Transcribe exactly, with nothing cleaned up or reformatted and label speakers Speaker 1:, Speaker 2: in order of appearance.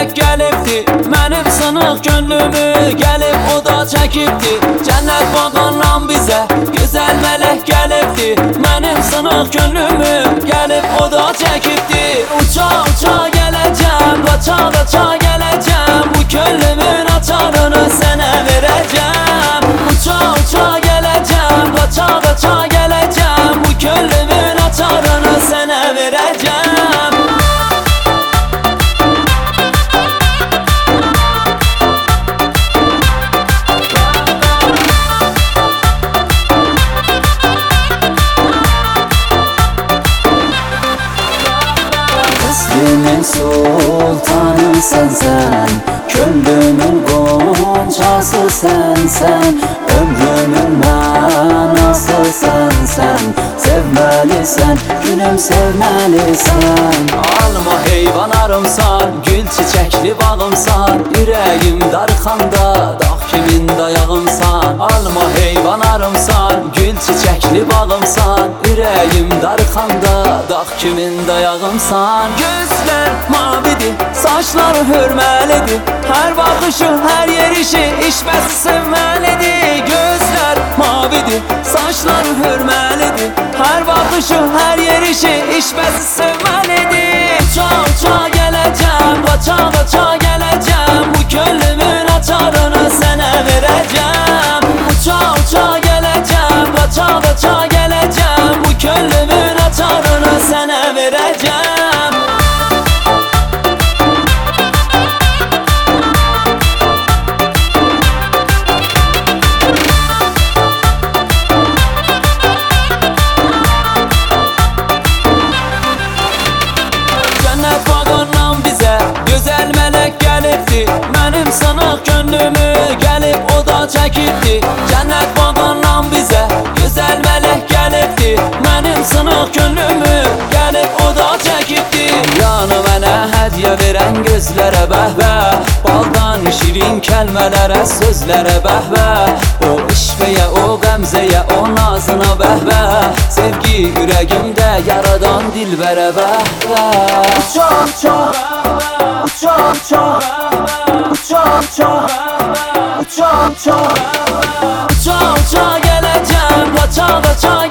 Speaker 1: mələk gəlibdi, mənim sınıq könlümü gəlib o da çəkibdi. Cənnət bağından bizə gözəl mələk gəlibdi, mənim sınıq könlümü gəlib o da çəkibdi. Uça uça gələcəm, qaça qaça gələcəm, bu könlümün açarını sənə verəcəm. Uça uça gələcəm, qaça qaça gələcəm, bu könlümün açarını sənə verəcəm.
Speaker 2: Hüsnümün sultanı sensen, könlümün goncası sensen, ömrümün manası sensen. Sevmelisən, gülüm sevmelisən.
Speaker 1: Alma heyvanarımsan, gül çiçəkli bağımsan, ürəyim darxanda dağ kimin dayağımsan. Alma heyvanarımsan, gül çiçəkli bağımsan, ürəyim darxanda dağ kimin dayağımsan. Gözlər mavidir, saçları hörməlidir, hər baxışı, hər yerişi işbəsi sevməlidir. Gözlər mavidir, saçları hörməlidir, hər baxışı, hər yerişi işbəsi sevməlidir. Uça uça gələcəm, qaça qaça gələcəm, bu könlümün açarını sənə verəcəm. Uça uça gələcəm, qaça qaça gələcəm, bu könlümün açarını sənə verəcəm. Mənim sınıq könlümü gəlib o da çəkibdi. Cənnət bağından bizə gözəl mələk gəlibdi, mənim sınıq könlümü gəlib o da çəkibdi. Yanı mənə hədiyyə verən gözlərə bəhbə, baldan şirin kəlmələrə sözlərə bəhbə, o işvəyə, o qəmzəyə, o nazına bəhbə, sevgi ürəyimdə yaradan dilbərə bəhbə.
Speaker 2: Uça uça, uça uça, uça uça, uça uça,
Speaker 1: uça uça gələcəm, qaça qaça